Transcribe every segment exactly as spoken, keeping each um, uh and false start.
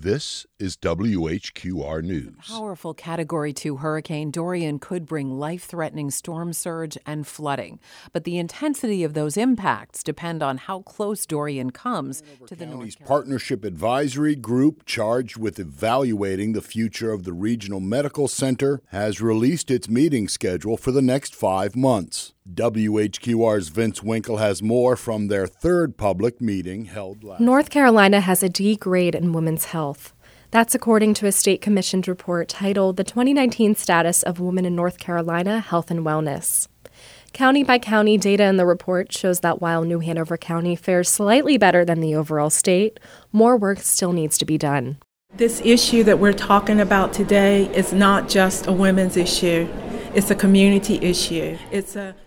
This is W H Q R News. A powerful Category two Hurricane Dorian could bring life-threatening storm surge and flooding. But the intensity of those impacts depend on how close Dorian comes to the North Carolina Partnership Advisory Group, charged with evaluating the future of the Regional Medical Center, has released its meeting schedule for the next five months. W H Q R's Vince Winkle has more from their third public meeting held last. North Carolina has a D grade in women's health. That's according to a state-commissioned report titled The twenty nineteen Status of Women in North Carolina Health and Wellness. County-by-county data in the report shows that while New Hanover County fares slightly better than the overall state, more work still needs to be done. This issue that we're talking about today is not just a women's issue. It's a community issue. It's a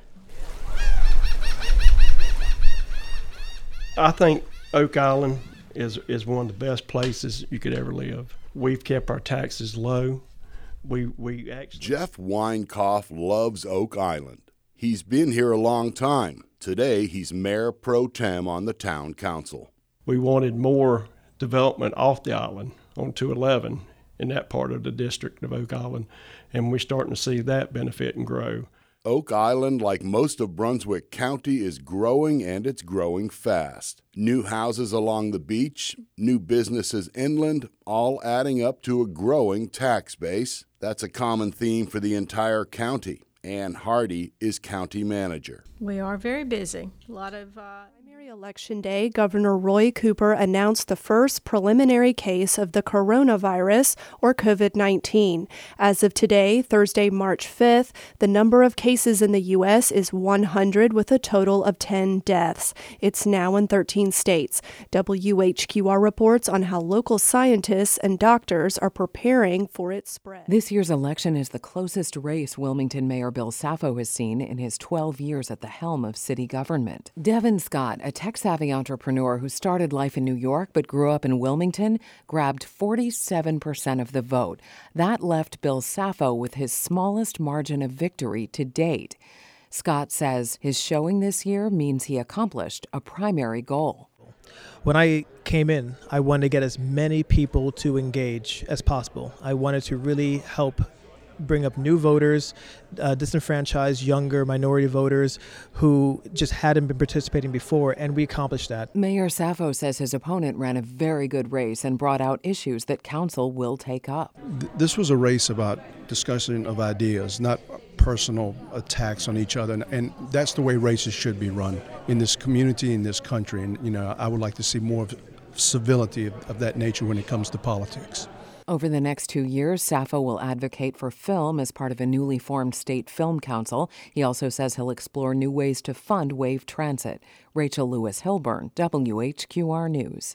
I think Oak Island is is one of the best places you could ever live. We've kept our taxes low. We we actually Jeff Weinkoff loves Oak Island. He's been here a long time. Today, he's mayor pro tem on the town council. We wanted more development off the island on two eleven in that part of the district of Oak Island, and we're starting to see that benefit and grow. Oak Island, like most of Brunswick County, is growing, and it's growing fast. New houses along the beach, new businesses inland, all adding up to a growing tax base. That's a common theme for the entire county. Ann Hardy is county manager. We are very busy. A lot of uh, Primary election day, Governor Roy Cooper announced the first preliminary case of the coronavirus, or COVID nineteen. As of today, Thursday, March fifth, the number of cases in the U S is one hundred, with a total of ten deaths. It's now in thirteen states. W H Q R reports on how local scientists and doctors are preparing for its spread. This year's election is the closest race Wilmington Mayor Bill Saffo has seen in his twelve years at the helm of city government. Devin Scott, a tech-savvy entrepreneur who started life in New York but grew up in Wilmington, grabbed forty-seven percent of the vote. That left Bill Saffo with his smallest margin of victory to date. Scott says his showing this year means he accomplished a primary goal. When I came in, I wanted to get as many people to engage as possible. I wanted to really help bring up new voters, uh, disenfranchised younger minority voters who just hadn't been participating before, and we accomplished that. Mayor Saffo says his opponent ran a very good race and brought out issues that council will take up. This was a race about discussion of ideas, not personal attacks on each other, and, and that's the way races should be run in this community, in this country. And you know, I would like to see more of civility of, of that nature when it comes to politics. Over the next two years, Saffo will advocate for film as part of a newly formed state film council. He also says he'll explore new ways to fund Wave Transit. Rachel Lewis Hilburn, W H Q R News.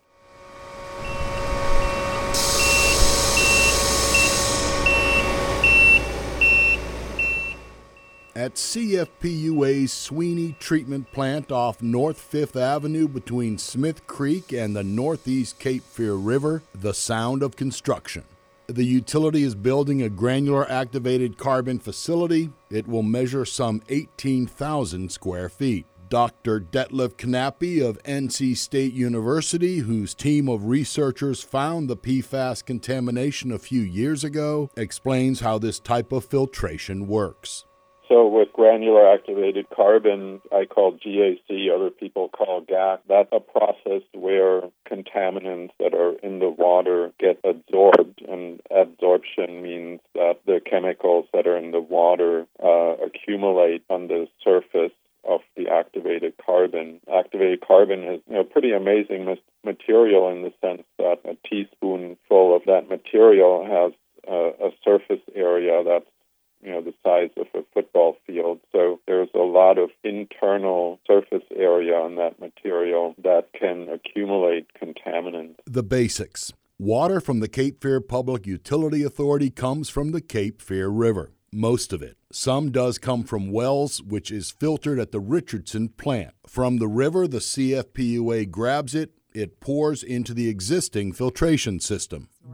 At C F P U A's Sweeney Treatment Plant off North Fifth Avenue between Smith Creek and the Northeast Cape Fear River, the sound of construction. The utility is building a granular activated carbon facility. It will measure some eighteen thousand square feet. Doctor Detlef Knappe of N C State University, whose team of researchers found the P FAS contamination a few years ago, explains how this type of filtration works. So with granular activated carbon, I call G A C, other people call G A C. That's a process where contaminants that are in the water get absorbed, and absorption means that the chemicals that are in the water uh, accumulate on the surface of the activated carbon. Activated carbon is you know, pretty amazing material in the sense that a teaspoonful of that material has uh, a surface area that's you know, the size of a football field. So there's a lot of internal surface area on that material that can accumulate contaminants. The basics. Water from the Cape Fear Public Utility Authority comes from the Cape Fear River. Most of it. Some does come from wells, which is filtered at the Richardson plant. From the river, the C F P U A grabs it. It pours into the existing filtration system.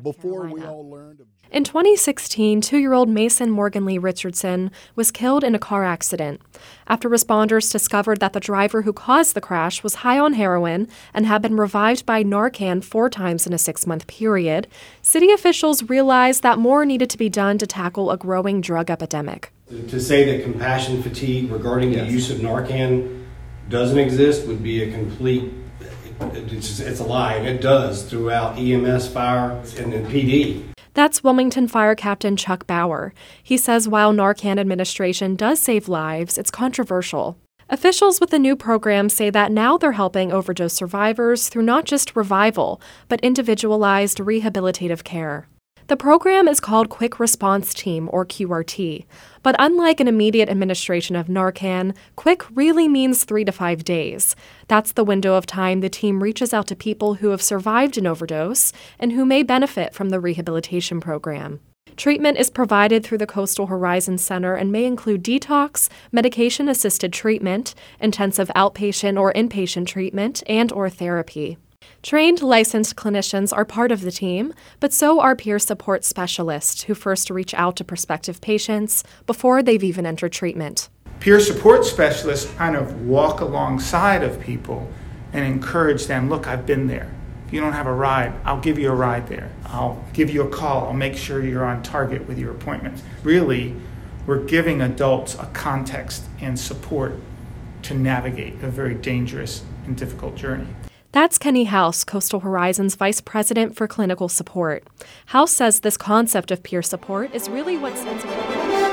North Before Carolina. we all learned of... In twenty sixteen, two-year-old Mason Morganlee Richardson was killed in a car accident after responders discovered that the driver who caused the crash was high on heroin and had been revived by Narcan four times in a six-month period. City officials realized that more needed to be done to tackle a growing drug epidemic. To say that compassion fatigue regarding yes. the use of Narcan doesn't exist would be a complete, it's, just, it's a lie. It does throughout E M S, fire, and then P D. That's Wilmington Fire Captain Chuck Bauer. He says while Narcan administration does save lives, it's controversial. Officials with the new program say that now they're helping overdose survivors through not just revival, but individualized rehabilitative care. The program is called Quick Response Team, or Q R T, but unlike an immediate administration of Narcan, quick really means three to five days. That's the window of time the team reaches out to people who have survived an overdose and who may benefit from the rehabilitation program. Treatment is provided through the Coastal Horizon Center and may include detox, medication-assisted treatment, intensive outpatient or inpatient treatment, and or therapy. Trained licensed clinicians are part of the team, but so are peer support specialists who first reach out to prospective patients before they've even entered treatment. Peer support specialists kind of walk alongside of people and encourage them, look, I've been there. If you don't have a ride, I'll give you a ride there. I'll give you a call. I'll make sure you're on target with your appointments. Really, we're giving adults a context and support to navigate a very dangerous and difficult journey. That's Kenny House, Coastal Horizon's Vice President for Clinical Support. House says this concept of peer support is really what sets it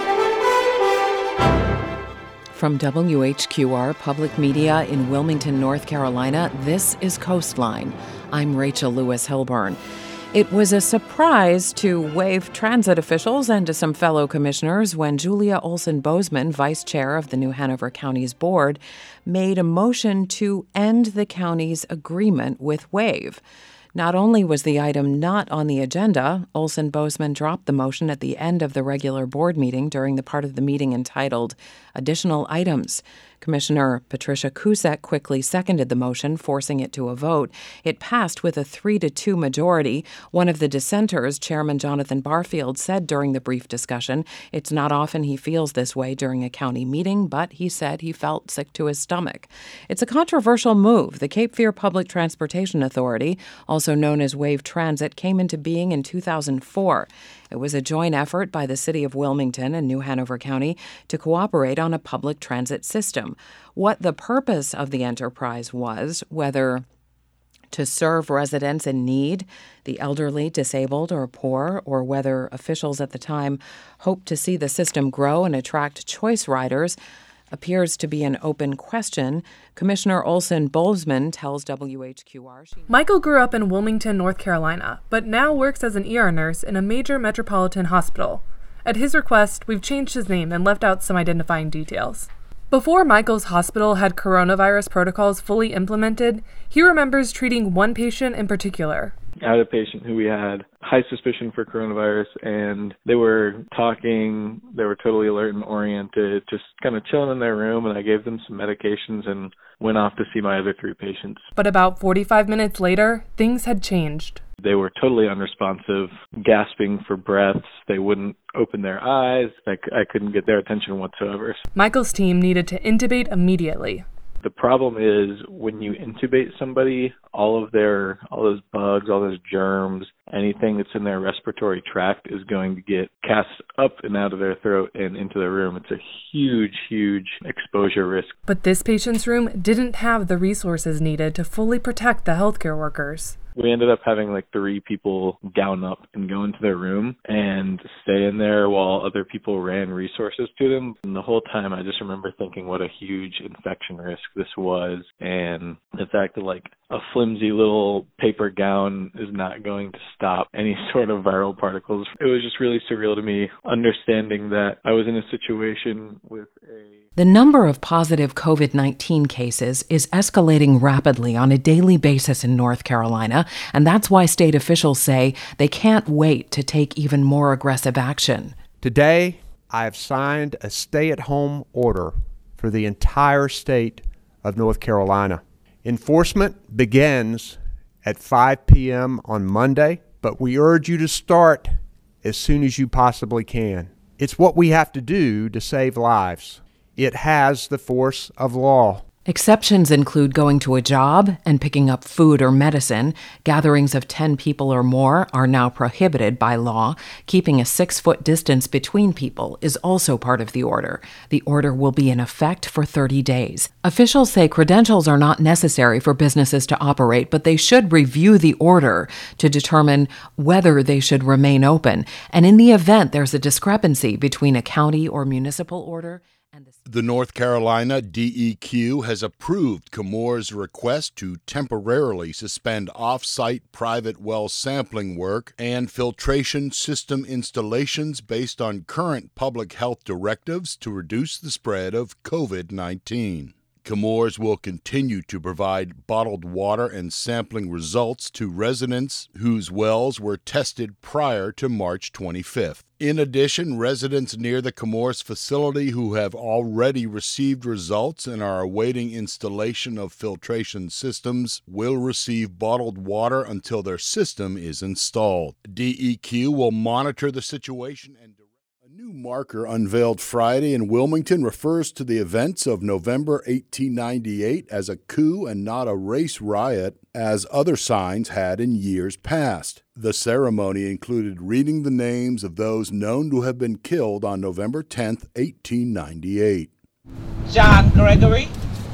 apart. From W H Q R Public Media in Wilmington, North Carolina, this is Coastline. I'm Rachel Lewis Hilburn. It was a surprise to Wave Transit officials and to some fellow commissioners when Julia Olson Bozeman, vice chair of the New Hanover County's board, made a motion to end the county's agreement with Wave. Not only was the item not on the agenda, Olson Bozeman dropped the motion at the end of the regular board meeting during the part of the meeting entitled Additional Items. Commissioner Patricia Cusack quickly seconded the motion, forcing it to a vote. It passed with a three to two majority. One of the dissenters, Chairman Jonathan Barfield, said during the brief discussion, it's not often he feels this way during a county meeting, but he said he felt sick to his stomach. It's a controversial move. The Cape Fear Public Transportation Authority, also known as Wave Transit, came into being in two thousand four. It was a joint effort by the City of Wilmington and New Hanover County to cooperate on a public transit system. What the purpose of the enterprise was, whether to serve residents in need, the elderly, disabled, or poor, or whether officials at the time hoped to see the system grow and attract choice riders, appears to be an open question. Commissioner Olson Bozeman tells W H Q R. She- Michael grew up in Wilmington, North Carolina, but now works as an E R nurse in a major metropolitan hospital. At his request, we've changed his name and left out some identifying details. Before Michael's hospital had coronavirus protocols fully implemented, he remembers treating one patient in particular. I had a patient who we had high suspicion for coronavirus, and they were talking, they were totally alert and oriented, just kind of chilling in their room, and I gave them some medications and went off to see my other three patients. But about forty-five minutes later, things had changed. They were totally unresponsive, gasping for breaths. They wouldn't open their eyes. I, I couldn't get their attention whatsoever. Michael's team needed to intubate immediately. The problem is when you intubate somebody, all of their, all those bugs, all those germs, anything that's in their respiratory tract is going to get cast up and out of their throat and into their room. It's a huge, huge exposure risk. But this patient's room didn't have the resources needed to fully protect the healthcare workers. We ended up having like three people gown up and go into their room and stay in there while other people ran resources to them. And the whole time I just remember thinking what a huge infection risk this was, and the fact that like a flimsy little paper gown is not going to stop any sort of viral particles. It was just really surreal to me understanding that I was in a situation with a... The number of positive COVID nineteen cases is escalating rapidly on a daily basis in North Carolina, and that's why state officials say they can't wait to take even more aggressive action. Today, I have signed a stay-at-home order for the entire state of North Carolina. Enforcement begins at five p.m. on Monday but we urge you to start as soon as you possibly can. It's what we have to do to save lives. It has the force of law. Exceptions include going to a job and picking up food or medicine. Gatherings of ten people or more are now prohibited by law. Keeping a six-foot distance between people is also part of the order. The order will be in effect for thirty days. Officials say credentials are not necessary for businesses to operate, but they should review the order to determine whether they should remain open. And in the event there's a discrepancy between a county or municipal order, the North Carolina D E Q has approved Chemours' request to temporarily suspend off-site private well sampling work and filtration system installations based on current public health directives to reduce the spread of covid nineteen. Chemours will continue to provide bottled water and sampling results to residents whose wells were tested prior to March twenty-fifth. In addition, residents near the Chemours facility who have already received results and are awaiting installation of filtration systems will receive bottled water until their system is installed. D E Q will monitor the situation and A new marker unveiled Friday in Wilmington refers to the events of November eighteen ninety-eight as a coup and not a race riot, as other signs had in years past. The ceremony included reading the names of those known to have been killed on November tenth, eighteen ninety-eight. John Gregory.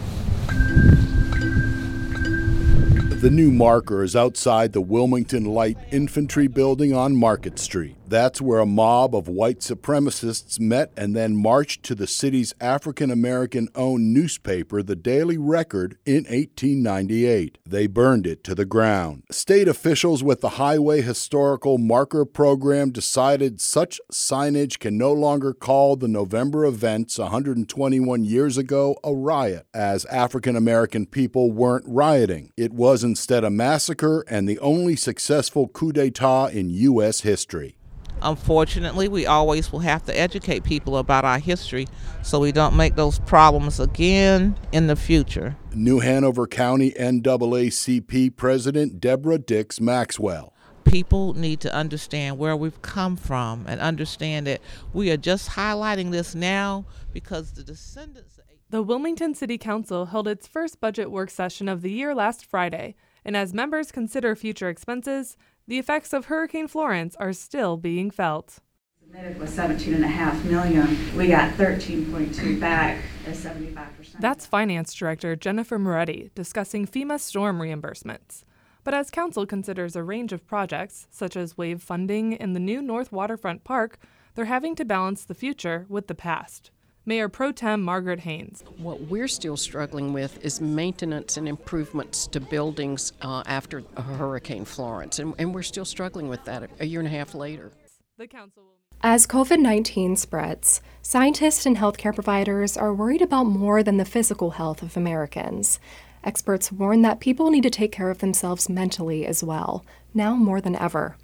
The new marker is outside the Wilmington Light Infantry Building on Market Street. That's where a mob of white supremacists met and then marched to the city's African-American-owned newspaper, The Daily Record, in eighteen ninety-eight. They burned it to the ground. State officials with the Highway Historical Marker Program decided such signage can no longer call the November events one hundred twenty-one years ago a riot, as African-American people weren't rioting. It was instead a massacre and the only successful coup d'etat in U S history. Unfortunately, we always will have to educate people about our history so we don't make those problems again in the future. New Hanover County N double A C P President Deborah Dix Maxwell. People need to understand where we've come from and understand that we are just highlighting this now because the descendants... The Wilmington City Council held its first budget work session of the year last Friday, and as members consider future expenses, the effects of Hurricane Florence are still being felt. Submitted was seventeen point five million dollars. We got thirteen point two back at seventy-five percent. That's Finance Director Jennifer Moretti discussing FEMA storm reimbursements. But as Council considers a range of projects, such as WAVE funding in the new North Waterfront Park, they're having to balance the future with the past. Mayor Pro Tem Margaret Haynes. What we're still struggling with is maintenance and improvements to buildings uh, after Hurricane Florence, and, and we're still struggling with that a year and a half later. The council will... As covid nineteen spreads, scientists and healthcare providers are worried about more than the physical health of Americans. Experts warn that people need to take care of themselves mentally as well, now more than ever.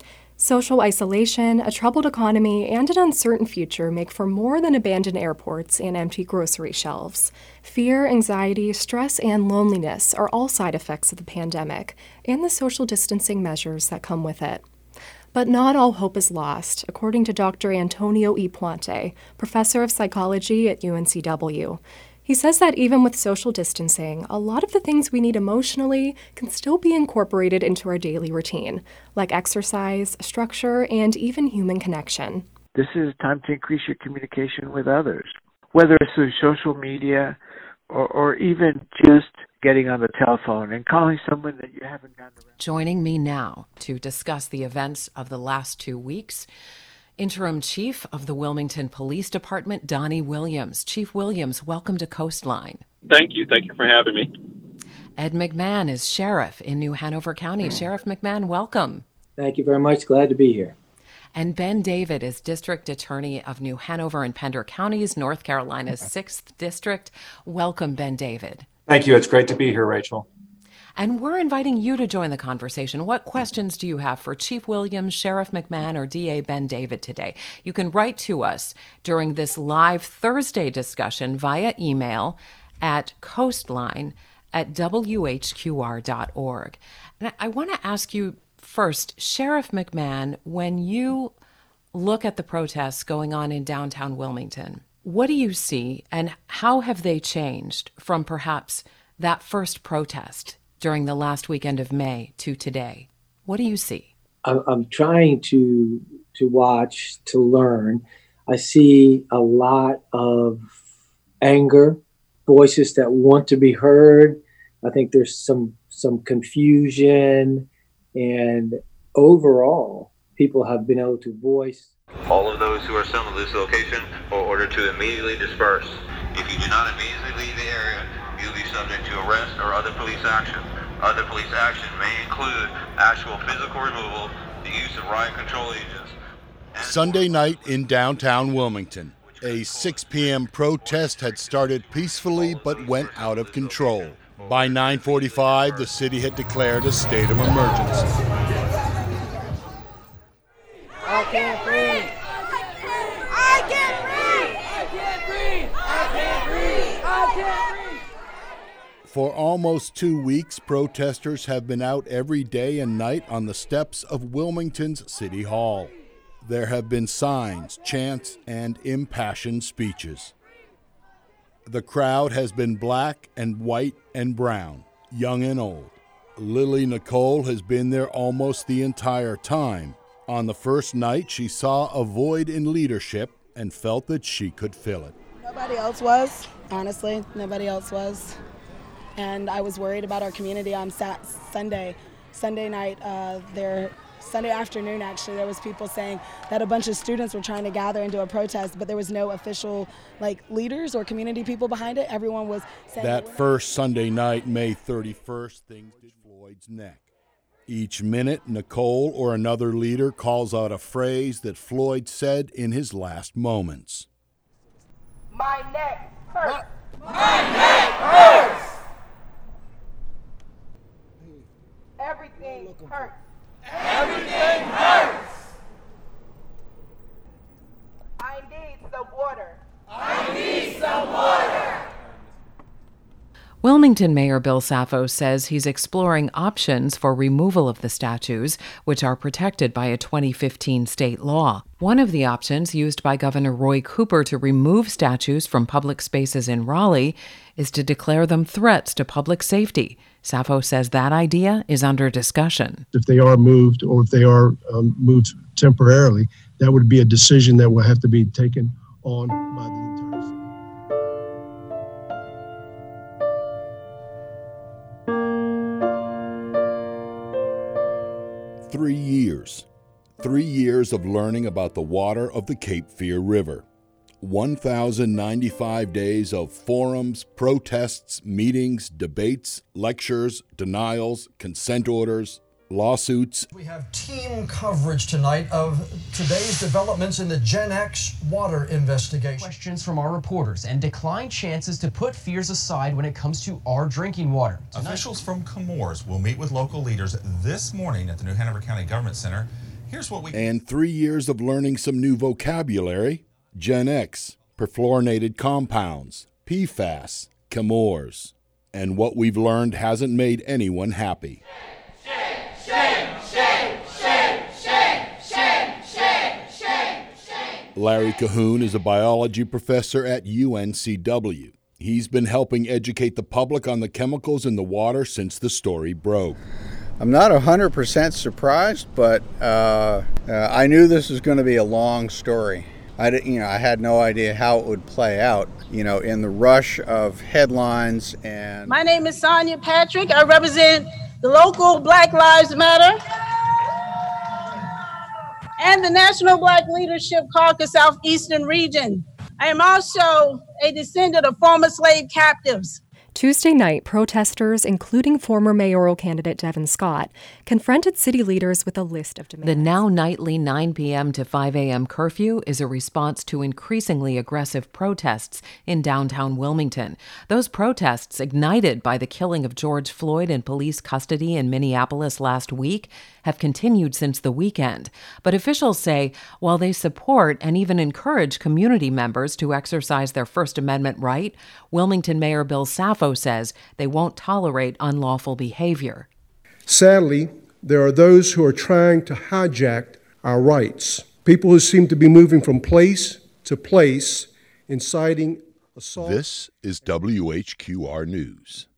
Social isolation, a troubled economy, and an uncertain future make for more than abandoned airports and empty grocery shelves. Fear, anxiety, stress, and loneliness are all side effects of the pandemic and the social distancing measures that come with it. But not all hope is lost, according to Doctor Antonio E. Puente, professor of psychology at U N C W. He says that even with social distancing, a lot of the things we need emotionally can still be incorporated into our daily routine, like exercise, structure, and even human connection. This is time to increase your communication with others, whether it's through social media or, or even just getting on the telephone and calling someone that you haven't gotten around. Joining me now to discuss the events of the last two weeks, Interim Chief of the Wilmington Police Department, Donnie Williams. Chief Williams, welcome to Coastline. Thank you. Thank you for having me. Ed McMahon is Sheriff in New Hanover County. Sheriff McMahon, welcome. Thank you very much. Glad to be here. And Ben David is District Attorney of New Hanover and Pender Counties, North Carolina's sixth District. Welcome, Ben David. Thank you. It's great to be here, Rachel. And we're inviting you to join the conversation. What questions do you have for Chief Williams, Sheriff McMahon, or D A Ben David today? You can write to us during this live Thursday discussion via email at coastline at w h q r dot org. And I want to ask you first, Sheriff McMahon, when you look at the protests going on in downtown Wilmington, what do you see and how have they changed from perhaps that first protest during the last weekend of May to today? What do you see? I'm trying to to watch, to learn. I see a lot of anger, voices that want to be heard. I think there's some some confusion, and overall, people have been able to voice. All of those who are still in this location are ordered to immediately disperse. If you do not immediately leave the area, you'll be subject to arrest or other police action. Other police action may include actual physical removal, the use of riot control agents. Sunday night in downtown Wilmington, a six p.m. protest had started peacefully but went out of control. By nine forty-five, the city had declared a state of emergency. I can't breathe. I can't breathe. I can't breathe. I can't breathe. I can't breathe. For almost two weeks, protesters have been out every day and night on the steps of Wilmington's City Hall. There have been signs, chants, and impassioned speeches. The crowd has been black and white and brown, young and old. Lily Nicole has been there almost the entire time. On the first night, she saw a void in leadership and felt that she could fill it. Nobody else was, honestly, nobody else was. And I was worried about our community on Sat- Sunday. Sunday night, uh, there, Sunday afternoon, actually, there was people saying that a bunch of students were trying to gather and do a protest, but there was no official like leaders or community people behind it. Everyone was saying... That first Sunday night, May thirty-first, things did Floyd's neck. Each minute, Nicole or another leader calls out a phrase that Floyd said in his last moments. My neck hurts. My, my neck hurts. Everything hurts. Everything hurts. I need some water. I need some water. Wilmington Mayor Bill Saffo says he's exploring options for removal of the statues, which are protected by a twenty fifteen state law. One of the options used by Governor Roy Cooper to remove statues from public spaces in Raleigh is to declare them threats to public safety. Saffo says that idea is under discussion. If they are moved or if they are um, moved temporarily, that would be a decision that will have to be taken on by the entire city. Three years. Three years of learning about the water of the Cape Fear River. one thousand ninety-five days of forums, protests, meetings, debates, lectures, denials, consent orders, lawsuits. We have team coverage tonight of today's developments in the Gen X water investigation. Questions from our reporters and declined chances to put fears aside when it comes to our drinking water. Tonight, officials from Chemours will meet with local leaders this morning at the New Hanover County Government Center. Here's what we... And three years of learning some new vocabulary. Gen X, perfluorinated compounds, P FAS, Chemours. And what we've learned hasn't made anyone happy. Shame, shame, shame, shame, shame, shame, shame, shame. Larry Cahoon is a biology professor at U N C W. He's been helping educate the public on the chemicals in the water since the story broke. I'm not one hundred percent surprised, but uh, uh, I knew this was going to be a long story. I, you know, I had no idea how it would play out, you know, in the rush of headlines. And my name is Sonia Patrick. I represent the local Black Lives Matter and the National Black Leadership Caucus Southeastern Region. I am also a descendant of former slave captives. Tuesday night, protesters, including former mayoral candidate Devin Scott, confronted city leaders with a list of demands. The now nightly nine p.m. to five a.m. curfew is a response to increasingly aggressive protests in downtown Wilmington. Those protests, ignited by the killing of George Floyd in police custody in Minneapolis last week, have continued since the weekend. But officials say while they support and even encourage community members to exercise their First Amendment right, Wilmington Mayor Bill Saffo says they won't tolerate unlawful behavior. Sadly, there are those who are trying to hijack our rights. People who seem to be moving from place to place, inciting assault. This is W H Q R News.